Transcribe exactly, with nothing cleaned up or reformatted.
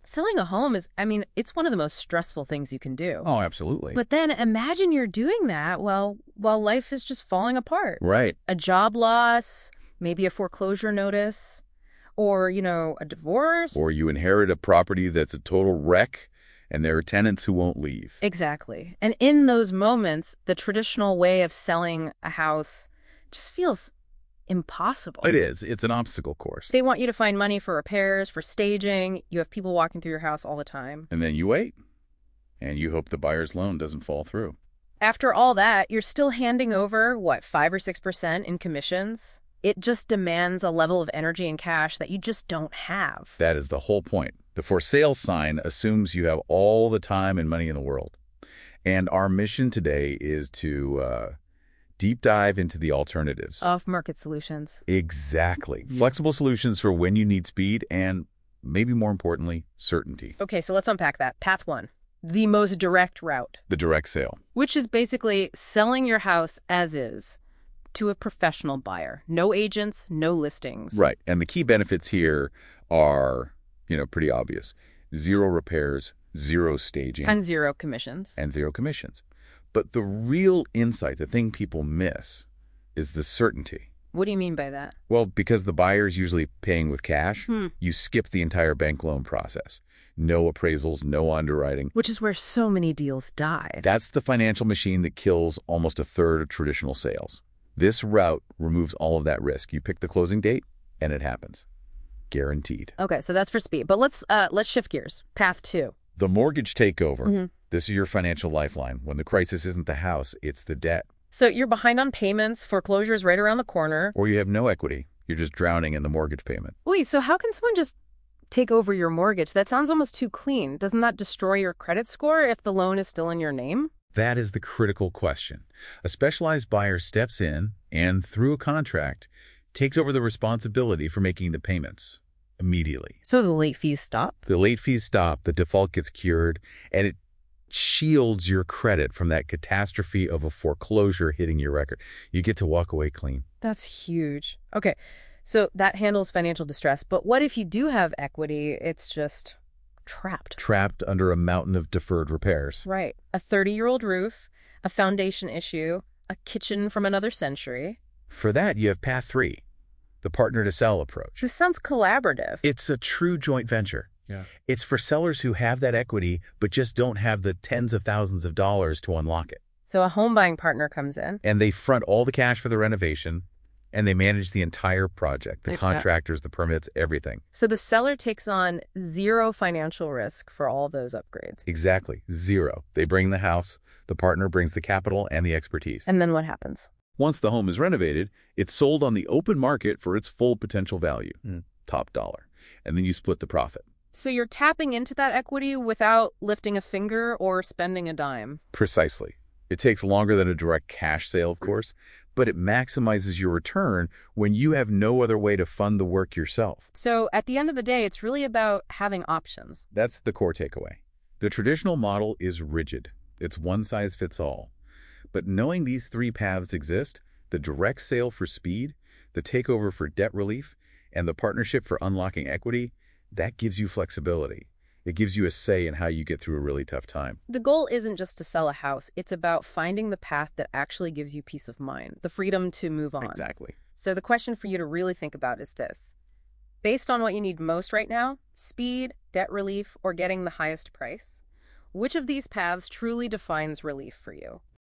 selling a home is, I mean, it's one of the most stressful things you can do. Oh, absolutely. But then imagine you're doing that while while life is just falling apart. Right. A job loss, maybe a foreclosure notice, or, you know, a divorce. Or you inherit a property that's a total wreck, and there are tenants who won't leave. Exactly. And in those moments, the traditional way of selling a house just feels impossible. It is. It's an obstacle course. They want you to find money for repairs, for staging. You have people walking through your house all the time. And then you wait, and you hope the buyer's loan doesn't fall through. After all that, you're still handing over, what, five or six percent in commissions? It just demands a level of energy and cash that you just don't have. That is the whole point. The for sale sign assumes you have all the time and money in the world. And our mission today is to uh, deep dive into the alternatives. Off-market solutions. Exactly. Yeah. Flexible solutions for when you need speed and, maybe more importantly, certainty. Okay, so let's unpack that. Path one, the most direct route. The direct sale. Which is basically selling your house as is to a professional buyer. No agents, no listings. Right. And the key benefits here are, you know, pretty obvious. Zero repairs, zero staging. And zero commissions. And zero commissions. But the real insight, the thing people miss, is the certainty. What do you mean by that? Well, because the buyer's usually paying with cash, Hmm. you skip the entire bank loan process. No appraisals, no underwriting. Which is where so many deals die. That's the financial machine that kills almost a third of traditional sales. This route removes all of that risk. You pick the closing date, and it happens. Guaranteed. Okay, so that's for speed. But let's uh, let's shift gears. Path two. The mortgage takeover. Mm-hmm. This is your financial lifeline. When the crisis isn't the house, it's the debt. So you're behind on payments, foreclosure's right around the corner. Or you have no equity. You're just drowning in the mortgage payment. Wait, so how can someone just take over your mortgage? That sounds almost too clean. Doesn't that destroy your credit score if the loan is still in your name? That is the critical question. A specialized buyer steps in and, through a contract, takes over the responsibility for making the payments immediately. So the late fees stop? The late fees stop, the default gets cured, and it shields your credit from that catastrophe of a foreclosure hitting your record. You get to walk away clean. That's huge. Okay, so that handles financial distress. But what if you do have equity? It's just trapped. Trapped under a mountain of deferred repairs. Right. A thirty-year-old roof, a foundation issue, a kitchen from another century. For that, you have path three, the partner-to-sell approach. This sounds collaborative. It's a true joint venture. Yeah. It's for sellers who have that equity but just don't have the tens of thousands of dollars to unlock it. So a home buying partner comes in. And they front all the cash for the renovation, and they manage the entire project, the Like contractors, the permits, everything. So the seller takes on zero financial risk for all those upgrades. Exactly. Zero. They bring the house, the partner brings the capital and the expertise. And then what happens? Once the home is renovated, it's sold on the open market for its full potential value, mm. top dollar. And then you split the profit. So you're tapping into that equity without lifting a finger or spending a dime. Precisely. It takes longer than a direct cash sale, of course, but it maximizes your return when you have no other way to fund the work yourself. So at the end of the day, it's really about having options. That's the core takeaway. The traditional model is rigid. It's one size fits all. But knowing these three paths exist, the direct sale for speed, the takeover for debt relief, and the partnership for unlocking equity, that gives you flexibility. It gives you a say in how you get through a really tough time. The goal isn't just to sell a house. It's about finding the path that actually gives you peace of mind, the freedom to move on. Exactly. So the question for you to really think about is this. Based on what you need most right now, speed, debt relief, or getting the highest price, which of these paths truly defines relief for you?